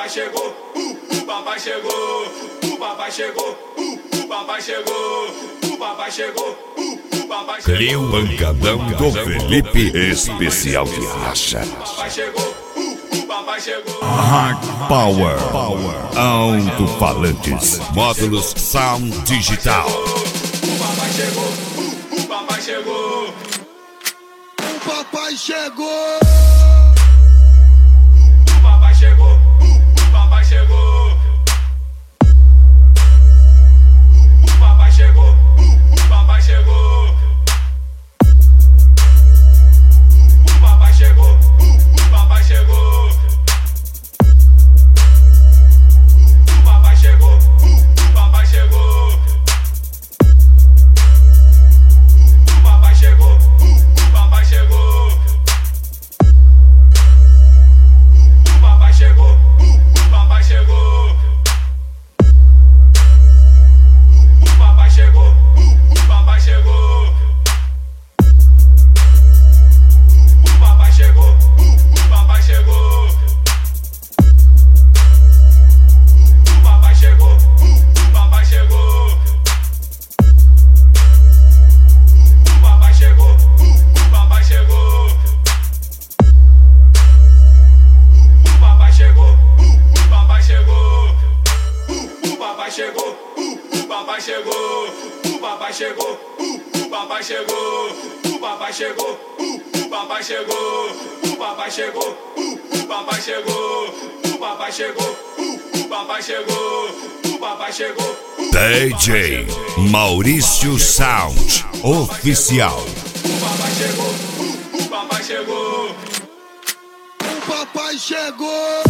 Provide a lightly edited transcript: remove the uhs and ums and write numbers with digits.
papai chegou, o papai chegou, o papai chegou, o papai chegou, o papai chegou, o papai chegou. Cria o pancadão do Felipe, especial de racha. O papai chegou, o papai chegou. Hard Power, alto-falantes, módulos Sound Digital. O papai chegou, o papai chegou. O papai chegou. O papai chegou, o papai chegou. O papai chegou, o papai chegou. O papai chegou, o papai chegou. O papai chegou, o papai chegou. O papai chegou, o papai chegou. O papai chegou, o papai chegou. O papai chegou, o papai chegou. O papai chegou, o papai chegou. O papai chegou, o papai chegou. O papai chegou, o papai chegou. O papai chegou, o papai chegou. O papai chegou, o papai chegou. O papai chegou, o papai chegou. O papai chegou, o papai chegou. O papai chegou, o papai chegou. O papai chegou, o papai chegou. O papai chegou. DJ Maurício Sound Oficial. O papai chegou, o papai chegou. O papai chegou.